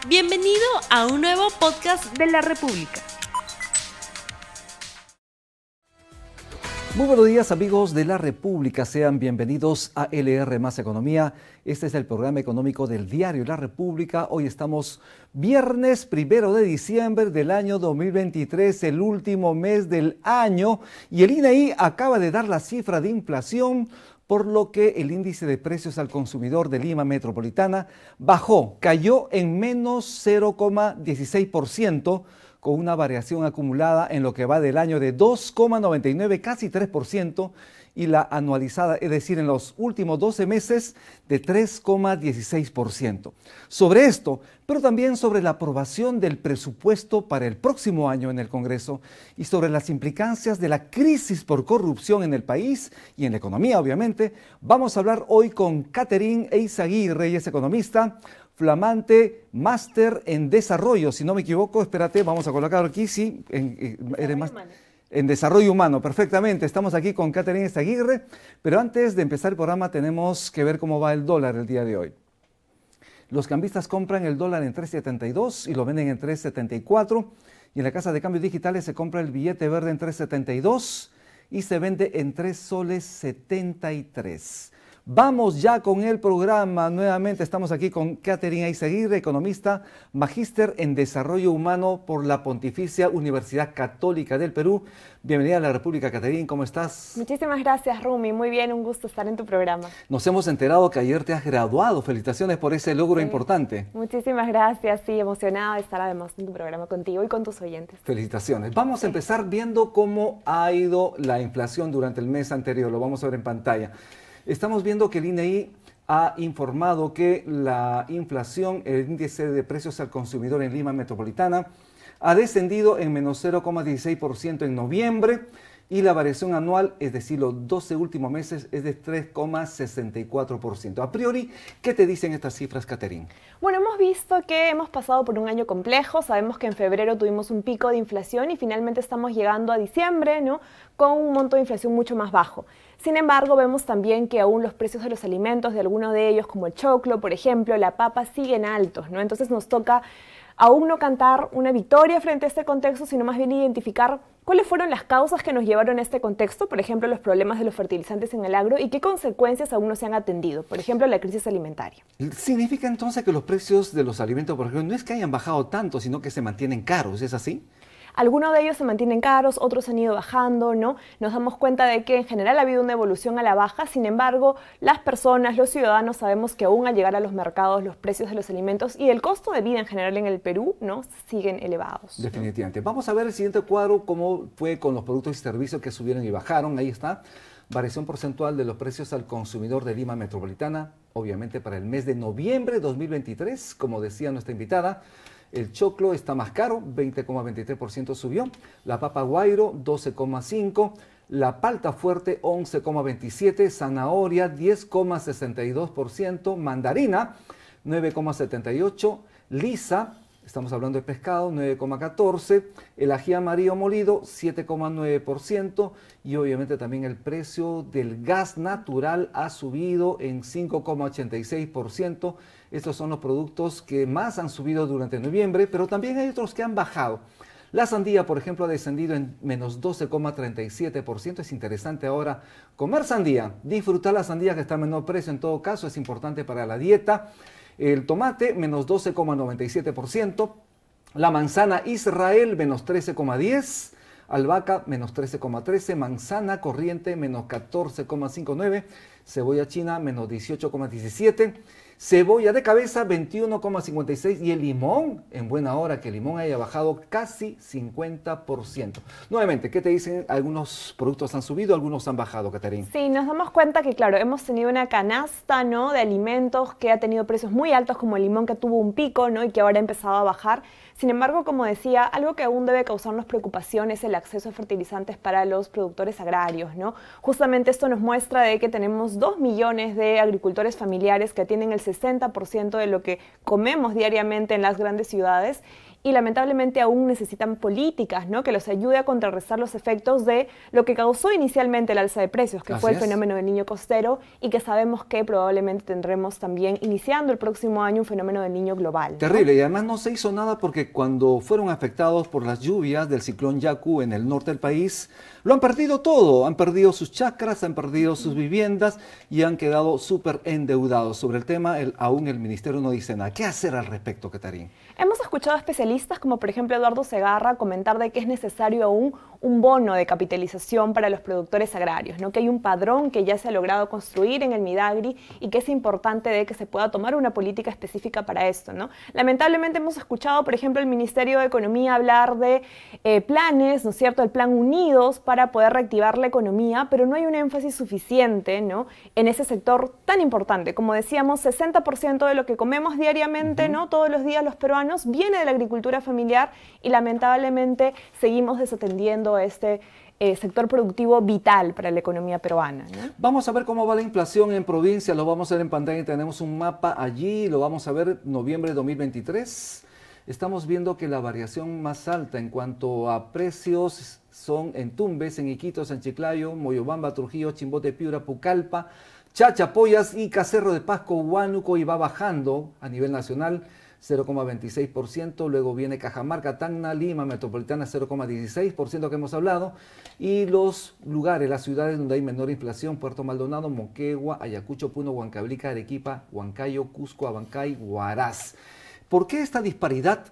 Bienvenido a un nuevo podcast de la República. Muy buenos días, amigos de la República, sean bienvenidos a LR Más Economía. Este es el programa económico del diario La República. Hoy estamos viernes 1 de diciembre del año 2023, el último mes del año, y el INEI acaba de dar la cifra de inflación, por lo que el índice de precios al consumidor de Lima Metropolitana cayó en menos 0,16%, con una variación acumulada en lo que va del año de 2,99, casi 3%, y la anualizada, es decir, en los últimos 12 meses, de 3,16%. Sobre esto, pero también sobre la aprobación del presupuesto para el próximo año en el Congreso y sobre las implicancias de la crisis por corrupción en el país y en la economía, obviamente, vamos a hablar hoy con Catherine Eizaguirre, ella es economista, flamante máster en desarrollo, si no me equivoco, espérate, vamos a colocar aquí, sí, en desarrollo humano, perfectamente. Estamos aquí con Catherine Eizaguirre, pero antes de empezar el programa tenemos que ver cómo va el dólar el día de hoy. Los cambistas compran el dólar en 3.72 y lo venden en 3.74, y en la casa de cambios digitales se compra el billete verde en 3.72 y se vende en 3 soles 73. Vamos ya con el programa. Nuevamente estamos aquí con Catherine Eizaguirre, economista, magíster en Desarrollo Humano por la Pontificia Universidad Católica del Perú. Bienvenida a la República, Catherine, ¿cómo estás? Muchísimas gracias, Rumi. Muy bien, un gusto estar en tu programa. Nos hemos enterado que ayer te has graduado. Felicitaciones por ese logro importante. Muchísimas gracias, sí, emocionada de estar además en tu programa contigo y con tus oyentes. Felicitaciones. Vamos a empezar viendo cómo ha ido la inflación durante el mes anterior. Lo vamos a ver en pantalla. Estamos viendo que el INEI ha informado que la inflación, el índice de precios al consumidor en Lima Metropolitana, ha descendido en menos 0,16% en noviembre y la variación anual, es decir, los 12 últimos meses, es de 3,64%. A priori, ¿qué te dicen estas cifras, Catherine? Bueno, hemos visto que hemos pasado por un año complejo. Sabemos que en febrero tuvimos un pico de inflación y finalmente estamos llegando a diciembre, ¿no?, con un monto de inflación mucho más bajo. Sin embargo, vemos también que aún los precios de los alimentos, de algunos de ellos, como el choclo, por ejemplo, la papa, siguen altos, ¿no? Entonces nos toca aún no cantar una victoria frente a este contexto, sino más bien identificar cuáles fueron las causas que nos llevaron a este contexto, por ejemplo, los problemas de los fertilizantes en el agro y qué consecuencias aún no se han atendido, por ejemplo, la crisis alimentaria. ¿Significa entonces que los precios de los alimentos, por ejemplo, no es que hayan bajado tanto, sino que se mantienen caros? ¿Es así? Algunos de ellos se mantienen caros, otros han ido bajando, ¿no? Nos damos cuenta de que en general ha habido una evolución a la baja. Sin embargo, las personas, los ciudadanos, sabemos que aún al llegar a los mercados los precios de los alimentos y el costo de vida en general en el Perú, ¿no?, siguen elevados. Definitivamente. Vamos a ver el siguiente cuadro, cómo fue con los productos y servicios que subieron y bajaron. Ahí está. Variación porcentual de los precios al consumidor de Lima Metropolitana, obviamente para el mes de noviembre de 2023, como decía nuestra invitada. El choclo está más caro, 20,23% subió. La papa guairo, 12,5%. La palta fuerte, 11,27%. Zanahoria, 10,62%. Mandarina, 9,78%. Lisa, estamos hablando de pescado, 9,14%. El ají amarillo molido, 7,9%. Y obviamente también el precio del gas natural ha subido en 5,86%. Estos son los productos que más han subido durante noviembre, pero también hay otros que han bajado. La sandía, por ejemplo, ha descendido en menos 12,37%. Es interesante ahora comer sandía, disfrutar la sandía que está a menor precio en todo caso, es importante para la dieta. El tomate, menos 12,97%. La manzana Israel, menos 13,10%. Albahaca, menos 13,13%. Manzana corriente, menos 14,59%. Cebolla china, menos 18,17%. Cebolla de cabeza, 21,56%. Y el limón, en buena hora que el limón haya bajado casi 50%. Nuevamente, ¿qué te dicen? Algunos productos han subido, algunos han bajado, Catherine. Sí, nos damos cuenta que, claro, hemos tenido una canasta, ¿no?, de alimentos que ha tenido precios muy altos, como el limón que tuvo un pico, ¿no?, y que ahora ha empezado a bajar. Sin embargo, como decía, algo que aún debe causarnos preocupación es el acceso a fertilizantes para los productores agrarios, ¿no? Justamente esto nos muestra de que tenemos 2 millones de agricultores familiares que tienen el 60% de lo que comemos diariamente en las grandes ciudades y lamentablemente aún necesitan políticas, ¿no?, que los ayude a contrarrestar los efectos de lo que causó inicialmente el alza de precios, que fue el fenómeno del niño costero, y que sabemos que probablemente tendremos también, iniciando el próximo año, un fenómeno del niño global, ¿no? Terrible, y además no se hizo nada porque cuando fueron afectados por las lluvias del ciclón Yaku en el norte del país, lo han perdido todo, han perdido sus chacras, han perdido sus viviendas y han quedado súper endeudados. Sobre el tema, aún el ministerio no dice nada. ¿Qué hacer al respecto, Catarín? Hemos escuchado especialistas como por ejemplo Eduardo Segarra comentar de que es necesario aún un bono de capitalización para los productores agrarios, ¿no?, que hay un padrón que ya se ha logrado construir en el Midagri y que es importante de que se pueda tomar una política específica para esto, ¿no? Lamentablemente hemos escuchado, por ejemplo, el Ministerio de Economía hablar de planes, ¿no es cierto?, el Plan Unidos para poder reactivar la economía, pero no hay un énfasis suficiente, ¿no?, en ese sector tan importante. Como decíamos, 60% de lo que comemos diariamente, ¿no?, todos los días los peruanos, viene de la agricultura familiar y lamentablemente seguimos desatendiendo a este sector productivo vital para la economía peruana, ¿no? Vamos a ver cómo va la inflación en provincia, lo vamos a ver en pantalla, tenemos un mapa allí, lo vamos a ver noviembre de 2023. Estamos viendo que la variación más alta en cuanto a precios son en Tumbes, en Iquitos, en Chiclayo, Moyobamba, Trujillo, Chimbote, Piura, Pucallpa, Chachapoyas y Cerro de Pasco, Huánuco, y va bajando a nivel nacional 0,26%, luego viene Cajamarca, Tacna, Lima, Metropolitana 0,16% que hemos hablado, y los lugares, las ciudades donde hay menor inflación: Puerto Maldonado, Moquegua, Ayacucho, Puno, Huancavelica, Arequipa, Huancayo, Cusco, Abancay, Huaraz. ¿Por qué esta disparidad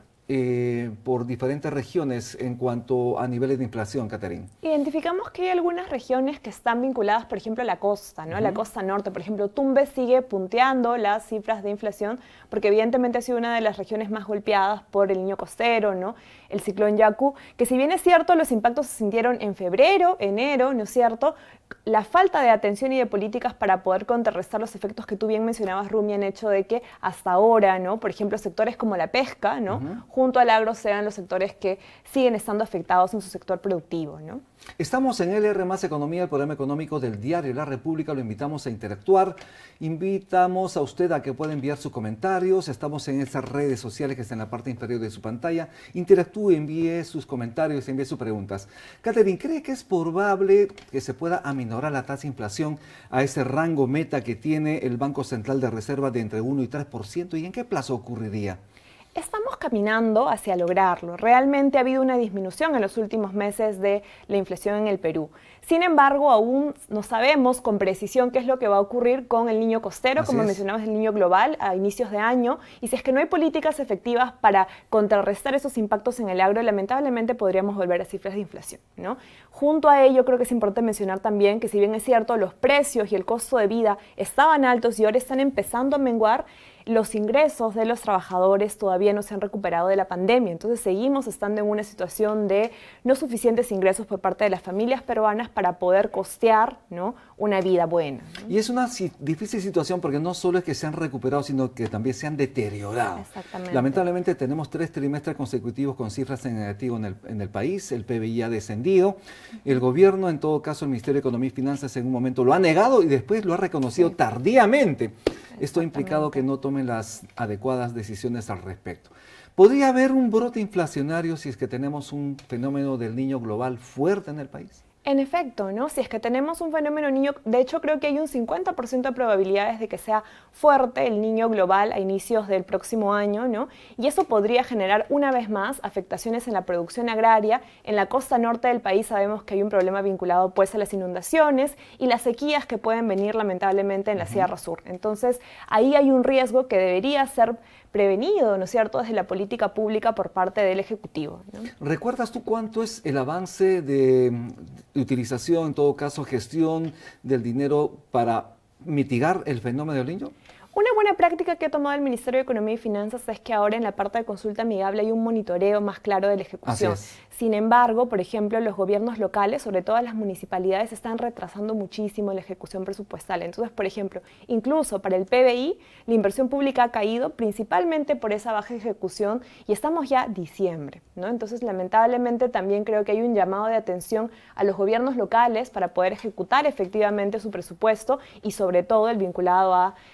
por diferentes regiones en cuanto a niveles de inflación, Catarín? Identificamos que hay algunas regiones que están vinculadas, por ejemplo, a la costa, ¿no? A la costa norte. Por ejemplo, Tumbes sigue punteando las cifras de inflación porque evidentemente ha sido una de las regiones más golpeadas por el niño costero, ¿no?, el ciclón Yaku, que si bien es cierto, los impactos se sintieron en febrero, enero, ¿no es cierto?, la falta de atención y de políticas para poder contrarrestar los efectos que tú bien mencionabas, Rumi, han hecho de que hasta ahora, ¿no?, por ejemplo, sectores como la pesca, ¿no?, junto al agro sean los sectores que siguen estando afectados en su sector productivo, ¿no? Estamos en LR Más Economía, el programa económico del diario La República. Lo invitamos a interactuar, invitamos a usted a que pueda enviar sus comentarios. Estamos en esas redes sociales que están en la parte inferior de su pantalla. Interactúe, envíe sus comentarios, envíe sus preguntas. Catherine, ¿cree que es probable que se pueda aminorar la tasa de inflación a ese rango meta que tiene el Banco Central de Reserva de entre 1 y 3%? ¿Y en qué plazo ocurriría? Estamos caminando hacia lograrlo. Realmente ha habido una disminución en los últimos meses de la inflación en el Perú. Sin embargo, aún no sabemos con precisión qué es lo que va a ocurrir con el niño costero, como mencionabas, el niño global a inicios de año. Y si es que no hay políticas efectivas para contrarrestar esos impactos en el agro, lamentablemente podríamos volver a cifras de inflación, ¿no? Junto a ello, creo que es importante mencionar también que, si bien es cierto, los precios y el costo de vida estaban altos y ahora están empezando a menguar, los ingresos de los trabajadores todavía no se han recuperado de la pandemia. Entonces seguimos estando en una situación de no suficientes ingresos por parte de las familias peruanas para poder costear, ¿no?, una vida buena, ¿no? Y es una difícil situación porque no solo es que se han recuperado, sino que también se han deteriorado. Exactamente. Lamentablemente tenemos 3 trimestres consecutivos con cifras en negativo en el país. El PBI ha descendido. El gobierno, en todo caso el Ministerio de Economía y Finanzas, en un momento lo ha negado y después lo ha reconocido tardíamente. Esto ha implicado que no tomen las adecuadas decisiones al respecto. ¿Podría haber un brote inflacionario si es que tenemos un fenómeno del niño global fuerte en el país? En efecto, ¿no? Si es que tenemos un fenómeno niño, de hecho creo que hay un 50% de probabilidades de que sea fuerte el niño global a inicios del próximo año, ¿no? Y eso podría generar una vez más afectaciones en la producción agraria. En la costa norte del país sabemos que hay un problema vinculado pues a las inundaciones y las sequías que pueden venir lamentablemente en la Sierra Sur. Entonces ahí hay un riesgo que debería ser prevenido, ¿no es cierto?, desde la política pública por parte del Ejecutivo, ¿no? ¿Recuerdas tú cuánto es el avance de utilización, en todo caso gestión del dinero para mitigar el fenómeno del niño? Una buena práctica que ha tomado el Ministerio de Economía y Finanzas es que ahora en la parte de consulta amigable hay un monitoreo más claro de la ejecución. Sin embargo, por ejemplo, los gobiernos locales, sobre todo las municipalidades, están retrasando muchísimo la ejecución presupuestal. Entonces, por ejemplo, incluso para el PBI, la inversión pública ha caído principalmente por esa baja ejecución y estamos ya diciembre, ¿no? Entonces, lamentablemente, también creo que hay un llamado de atención a los gobiernos locales para poder ejecutar efectivamente su presupuesto y sobre todo el vinculado a, evidentemente,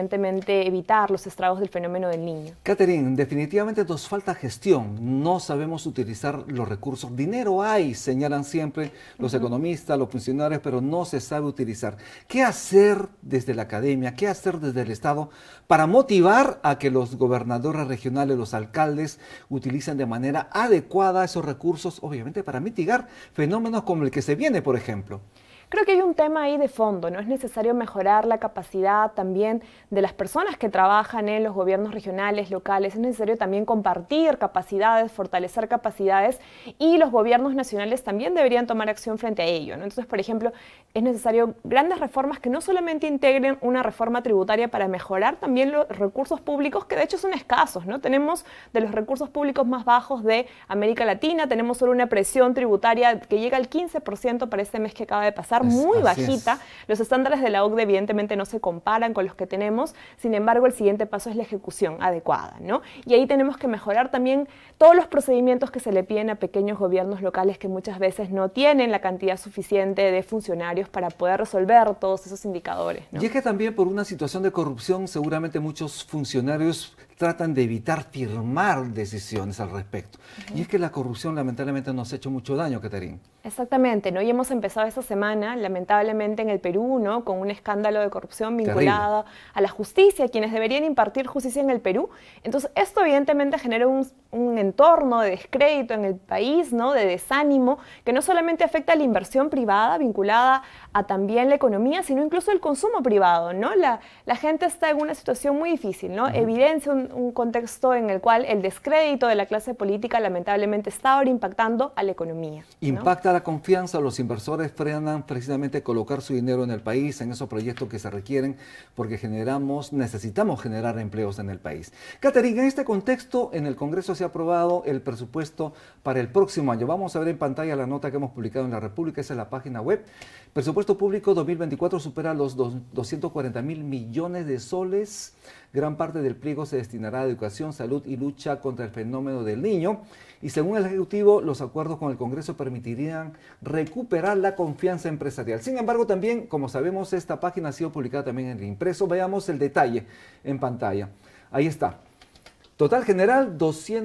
evidentemente evitar los estragos del fenómeno del Niño. Catherine, definitivamente nos falta gestión, no sabemos utilizar los recursos. Dinero hay, señalan siempre los economistas, los funcionarios, pero no se sabe utilizar. ¿Qué hacer desde la academia, qué hacer desde el Estado para motivar a que los gobernadores regionales, los alcaldes, utilicen de manera adecuada esos recursos, obviamente para mitigar fenómenos como el que se viene, por ejemplo? Creo que hay un tema ahí de fondo, ¿no? Es necesario mejorar la capacidad también de las personas que trabajan en los gobiernos regionales, locales. Es necesario también compartir capacidades, fortalecer capacidades, y los gobiernos nacionales también deberían tomar acción frente a ello, ¿no? Entonces, por ejemplo, es necesario grandes reformas que no solamente integren una reforma tributaria para mejorar también los recursos públicos, que de hecho son escasos, ¿no? Tenemos de los recursos públicos más bajos de América Latina, tenemos solo una presión tributaria que llega al 15% para este mes que acaba de pasar, muy bajita. Los estándares de la OCDE evidentemente no se comparan con los que tenemos, sin embargo el siguiente paso es la ejecución adecuada, ¿no? Y ahí tenemos que mejorar también todos los procedimientos que se le piden a pequeños gobiernos locales que muchas veces no tienen la cantidad suficiente de funcionarios para poder resolver todos esos indicadores, ¿no? Y es que también por una situación de corrupción seguramente muchos funcionarios tratan de evitar firmar decisiones al respecto. Y es que la corrupción lamentablemente nos ha hecho mucho daño, Catherine. Exactamente, ¿no? Y hemos empezado esta semana, lamentablemente en el Perú, ¿no? Con un escándalo de corrupción vinculado a la justicia, quienes deberían impartir justicia en el Perú. Entonces, esto evidentemente genera un entorno de descrédito en el país, ¿no? De desánimo, que no solamente afecta a la inversión privada vinculada a también la economía, sino incluso el consumo privado, ¿no? La gente está en una situación muy difícil, ¿no? Evidencia un contexto en el cual el descrédito de la clase política lamentablemente está ahora impactando a la economía, ¿no? Impacta la confianza, los inversores frenan precisamente colocar su dinero en el país, en esos proyectos que se requieren, porque necesitamos generar empleos en el país. Catherine, en este contexto, en el Congreso se ha aprobado el presupuesto para el próximo año. Vamos a ver en pantalla la nota que hemos publicado en La República, esa es la página web. Presupuesto público 2024 supera los 240.000 millones de soles. Gran parte del pliego se destinará a educación, salud y lucha contra el fenómeno del Niño. Y según el Ejecutivo, los acuerdos con el Congreso permitirían recuperar la confianza empresarial. Sin embargo, también, como sabemos, esta página ha sido publicada también en el impreso. Veamos el detalle en pantalla. Ahí está. Total general,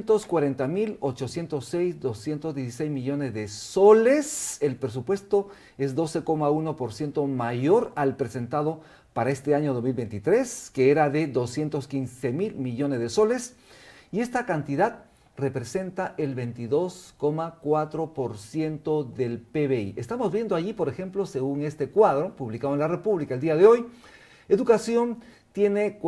240.806,216 millones de soles. El presupuesto es 12,1% mayor al presentado para este año 2023, que era de 215.000 millones de soles. Y esta cantidad representa el 22,4% del PBI. Estamos viendo allí, por ejemplo, según este cuadro publicado en La República el día de hoy, educación tiene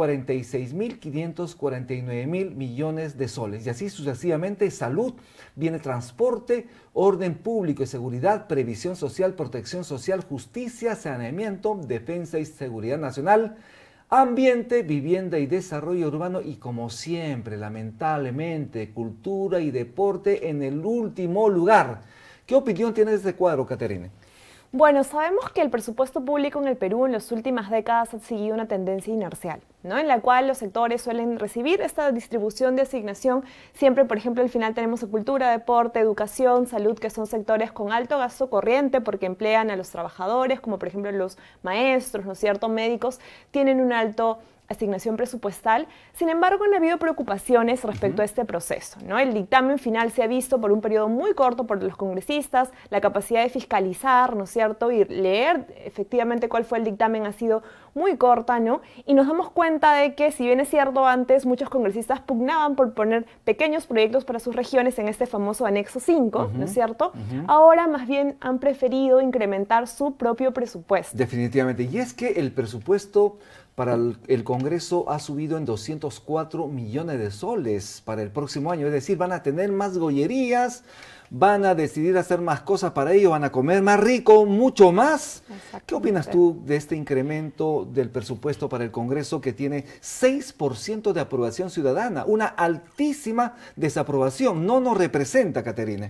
46.549.000 millones de soles, y así sucesivamente. Salud, viene transporte, orden público y seguridad, previsión social, protección social, justicia, saneamiento, defensa y seguridad nacional, ambiente, vivienda y desarrollo urbano, y como siempre, lamentablemente, cultura y deporte en el último lugar. ¿Qué opinión tiene de este cuadro, Catherine? Bueno, sabemos que el presupuesto público en el Perú en las últimas décadas ha seguido una tendencia inercial, ¿no? En la cual los sectores suelen recibir esta distribución de asignación. Siempre, por ejemplo, al final tenemos cultura, deporte, educación, salud, que son sectores con alto gasto corriente porque emplean a los trabajadores, como por ejemplo los maestros, ¿no es cierto?, médicos, tienen un alto asignación presupuestal. Sin embargo, han habido preocupaciones respecto a este proceso, ¿no? El dictamen final se ha visto por un periodo muy corto por los congresistas, la capacidad de fiscalizar, ¿no es cierto?, y leer efectivamente cuál fue el dictamen ha sido muy corta, ¿no? Y nos damos cuenta de que, si bien es cierto, antes muchos congresistas pugnaban por poner pequeños proyectos para sus regiones en este famoso anexo 5, ¿no es cierto? Ahora más bien han preferido incrementar su propio presupuesto. Definitivamente. Y es que el presupuesto para el Congreso ha subido en 204 millones de soles para el próximo año. Es decir, van a tener más gollerías, van a decidir hacer más cosas para ello, van a comer más rico, mucho más. ¿Qué opinas tú de este incremento del presupuesto para el Congreso, que tiene 6% de aprobación ciudadana? Una altísima desaprobación. No nos representa, Catherine. No, es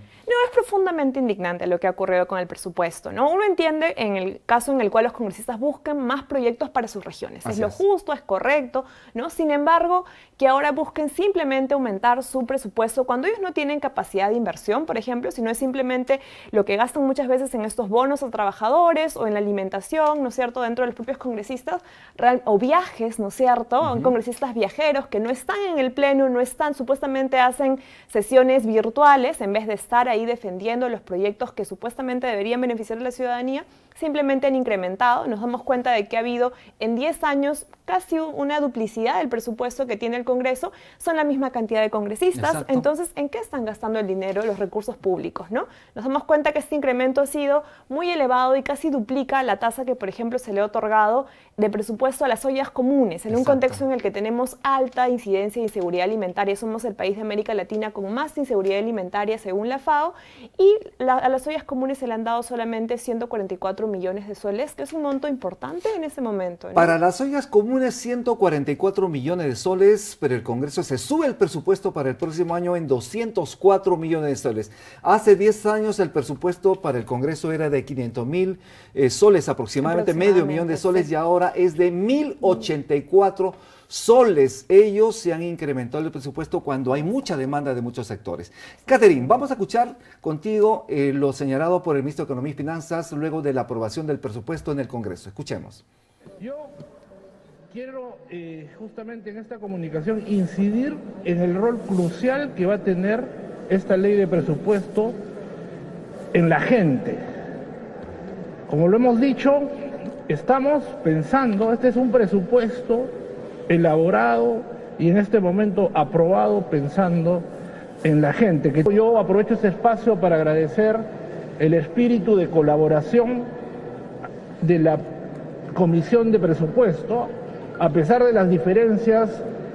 es profundamente indignante lo que ha ocurrido con el presupuesto, ¿no? Uno entiende en el caso en el cual los congresistas busquen más proyectos para sus regiones. Es lo justo, es correcto, ¿no? Sin embargo, que ahora busquen simplemente aumentar su presupuesto cuando ellos no tienen capacidad de inversión, por ejemplo, sino es simplemente lo que gastan muchas veces en estos bonos a trabajadores o en la alimentación, ¿no es cierto?, dentro de los propios congresistas, o viajes, ¿no es cierto?, congresistas viajeros que no están en el pleno, no están, supuestamente hacen sesiones virtuales en vez de estar ahí defendiendo los proyectos que supuestamente deberían beneficiar a la ciudadanía, simplemente han incrementado. Nos damos cuenta de que ha habido en 10 años casi una duplicidad del presupuesto que tiene el Congreso, son la misma cantidad de congresistas. Exacto. Entonces, ¿en qué están gastando el dinero, los recursos públicos, ¿no? Nos damos cuenta que este incremento ha sido muy elevado y casi duplica la tasa que, por ejemplo, se le ha otorgado de presupuesto a las ollas comunes, en un contexto en el que tenemos alta incidencia de inseguridad alimentaria. Somos el país de América Latina con más inseguridad alimentaria según la FAO, y a las ollas comunes se le han dado solamente 144 millones de soles, que es un monto importante en ese momento, ¿no? Para las ollas comunes 144 millones de soles, pero el Congreso se sube el presupuesto para el próximo año en 204 millones de soles. Hace 10 años el presupuesto para el Congreso era de 500.000 soles, aproximadamente medio millón de soles, sí. Y ahora es de 1.084 soles. Ellos se han incrementado el presupuesto cuando hay mucha demanda de muchos sectores. Catherine, vamos a escuchar contigo lo señalado por el ministro de Economía y Finanzas luego de la aprobación del presupuesto en el Congreso. Escuchemos. Yo quiero justamente en esta comunicación incidir en el rol crucial que va a tener esta ley de presupuesto en la gente. Como lo hemos dicho, estamos pensando, este es un presupuesto elaborado y en este momento aprobado pensando en la gente. Que yo aprovecho este espacio para agradecer el espíritu de colaboración de la Comisión de Presupuesto, a pesar de las diferencias,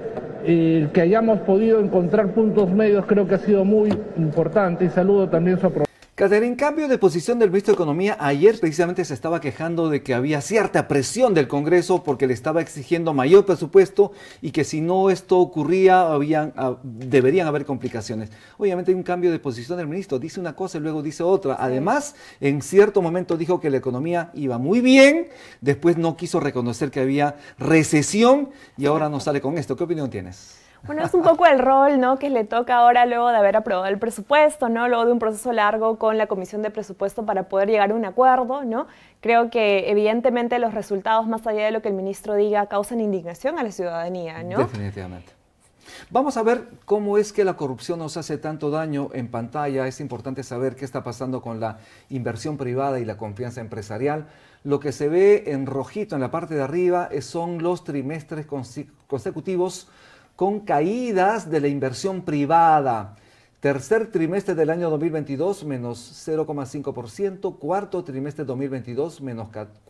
que hayamos podido encontrar puntos medios, creo que ha sido muy importante, y saludo también su aprobación. Catherine, cambio de posición del ministro de Economía. Ayer precisamente se estaba quejando de que había cierta presión del Congreso porque le estaba exigiendo mayor presupuesto y que si no esto ocurría deberían haber complicaciones. Obviamente hay un cambio de posición del ministro, dice una cosa y luego dice otra. Además, en cierto momento dijo que la economía iba muy bien, después no quiso reconocer que había recesión y ahora no sale con esto. ¿Qué opinión tienes? Bueno, es un poco el rol, ¿no?, que le toca ahora luego de haber aprobado el presupuesto, ¿no?, luego de un proceso largo con la Comisión de Presupuesto para poder llegar a un acuerdo, ¿no? Creo que evidentemente los resultados, más allá de lo que el ministro diga, causan indignación a la ciudadanía, ¿no? Definitivamente. Vamos a ver cómo es que la corrupción nos hace tanto daño en pantalla. Es importante saber qué está pasando con la inversión privada y la confianza empresarial. Lo que se ve en rojito en la parte de arriba son los trimestres consecutivos con caídas de la inversión privada. Tercer trimestre del año 2022, menos 0,5%. Cuarto trimestre 2022, menos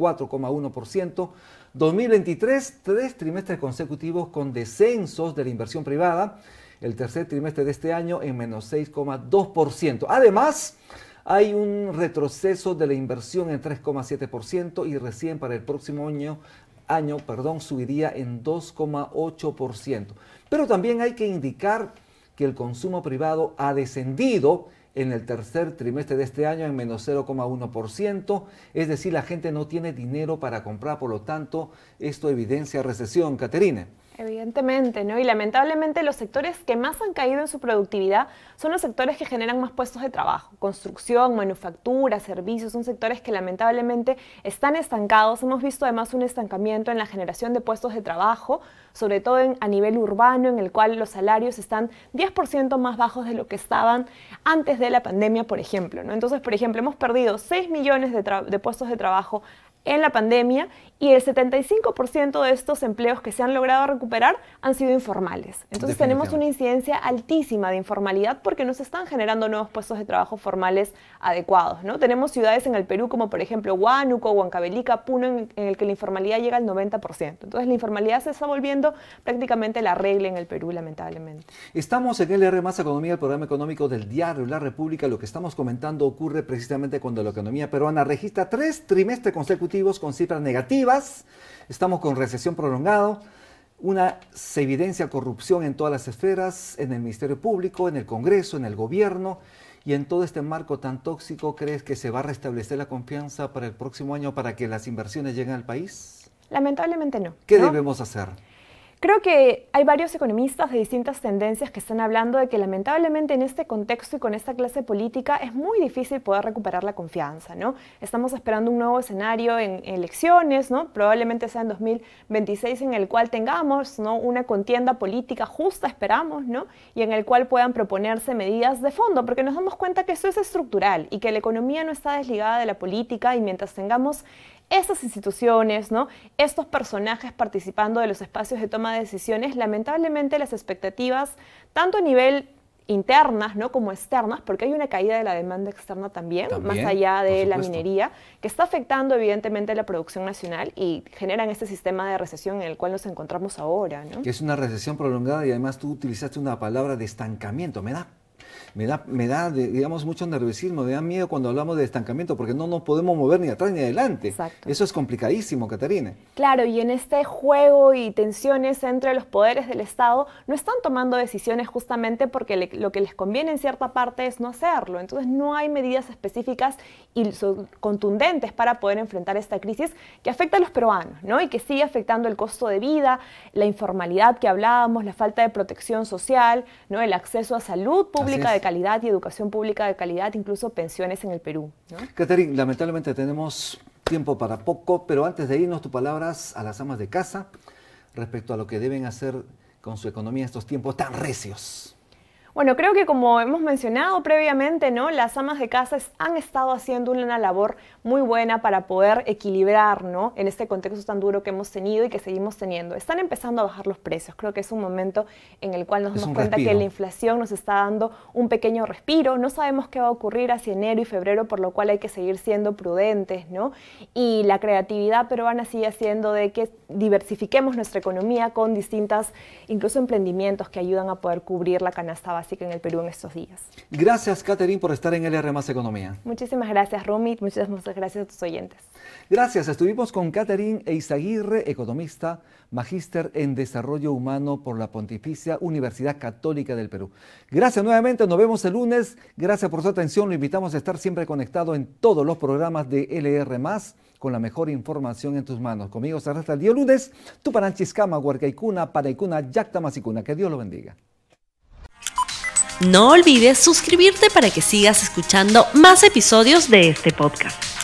4,1%. 2023, 3 trimestres consecutivos con descensos de la inversión privada. El tercer trimestre de este año en menos 6,2%. Además, hay un retroceso de la inversión en 3,7% y recién para el próximo año subiría en 2,8%. Pero también hay que indicar que el consumo privado ha descendido en el tercer trimestre de este año en menos 0,1%, es decir, la gente no tiene dinero para comprar, por lo tanto, esto evidencia recesión. Catherine. Evidentemente, ¿no? Y lamentablemente los sectores que más han caído en su productividad son los sectores que generan más puestos de trabajo. Construcción, manufactura, servicios, son sectores que lamentablemente están estancados. Hemos visto además un estancamiento en la generación de puestos de trabajo, sobre todo a nivel urbano, en el cual los salarios están 10% más bajos de lo que estaban antes de la pandemia, por ejemplo, ¿no? Entonces, por ejemplo, hemos perdido 6 millones de puestos de trabajo en la pandemia y el 75% de estos empleos que se han logrado recuperar han sido informales. Entonces tenemos una incidencia altísima de informalidad porque no se están generando nuevos puestos de trabajo formales adecuados, ¿no? Tenemos ciudades en el Perú como por ejemplo Huánuco, Huancavelica, Puno, en el que la informalidad llega al 90%. Entonces la informalidad se está volviendo prácticamente la regla en el Perú, lamentablemente. Estamos en LR Más Economía, el programa económico del diario La República. Lo que estamos comentando ocurre precisamente cuando la economía peruana registra 3 trimestres consecutivos con cifras negativas. Estamos con recesión prolongada, se evidencia corrupción en todas las esferas, en el Ministerio Público, en el Congreso, en el gobierno, Y en todo este marco tan tóxico, ¿crees que se va a restablecer la confianza para el próximo año para que las inversiones lleguen al país? Lamentablemente no. ¿Qué ¿no? debemos hacer? Creo que hay varios economistas de distintas tendencias que están hablando de que lamentablemente en este contexto y con esta clase política es muy difícil poder recuperar la confianza, ¿no? Estamos esperando un nuevo escenario en elecciones, ¿no? Probablemente sea en 2026 en el cual tengamos, ¿no?, una contienda política justa, esperamos, ¿no?, y en el cual puedan proponerse medidas de fondo, porque nos damos cuenta que eso es estructural y que la economía no está desligada de la política, y mientras tengamos estas instituciones, ¿no?, estos personajes participando de los espacios de toma de decisiones, lamentablemente las expectativas, tanto a nivel internas, ¿no?, como externas, porque hay una caída de la demanda externa también más allá de la minería, que está afectando evidentemente la producción nacional y generan este sistema de recesión en el cual nos encontramos ahora, ¿no? Que es una recesión prolongada, y además tú utilizaste una palabra de estancamiento. Me da digamos, mucho nerviosismo, me da miedo cuando hablamos de estancamiento, porque no nos podemos mover ni atrás ni adelante. Exacto. Eso es complicadísimo, Caterine. Claro, y en este juego y tensiones entre los poderes del Estado, no están tomando decisiones justamente porque lo que les conviene en cierta parte es no hacerlo. Entonces no hay medidas específicas y contundentes para poder enfrentar esta crisis que afecta a los peruanos, ¿no?, y que sigue afectando el costo de vida, la informalidad que hablábamos, la falta de protección social, ¿no?, el acceso a salud pública de calidad y educación pública de calidad, incluso pensiones en el Perú, ¿no? Caterine, lamentablemente tenemos tiempo para poco, pero antes de irnos, tus palabras a las amas de casa respecto a lo que deben hacer con su economía en estos tiempos tan recios. Bueno, creo que como hemos mencionado previamente, ¿no?, las amas de casa han estado haciendo una labor muy buena para poder equilibrar, ¿no?, en este contexto tan duro que hemos tenido y que seguimos teniendo. Están empezando a bajar los precios. Creo que es un momento en el cual nos damos cuenta que la inflación nos está dando un pequeño respiro. No sabemos qué va a ocurrir hacia enero y febrero, por lo cual hay que seguir siendo prudentes, ¿no? Y la creatividad peruana sigue haciendo de que diversifiquemos nuestra economía con distintas, incluso emprendimientos que ayudan a poder cubrir la canasta básica en el Perú en estos días. Gracias, Caterine, por estar en LR Más Economía. Muchísimas gracias, Rumi. Muchas gracias a tus oyentes. Gracias. Estuvimos con Caterine Eizaguirre, economista, magíster en Desarrollo Humano por la Pontificia Universidad Católica del Perú. Gracias nuevamente. Nos vemos el lunes. Gracias por su atención. Lo invitamos a estar siempre conectado en todos los programas de LR+, con la mejor información en tus manos. Conmigo será hasta el día lunes. Tuparanchis-Kama, Huarcaicuna, Paraicuna, Yactamasicuna. Que Dios lo bendiga. No olvides suscribirte para que sigas escuchando más episodios de este podcast.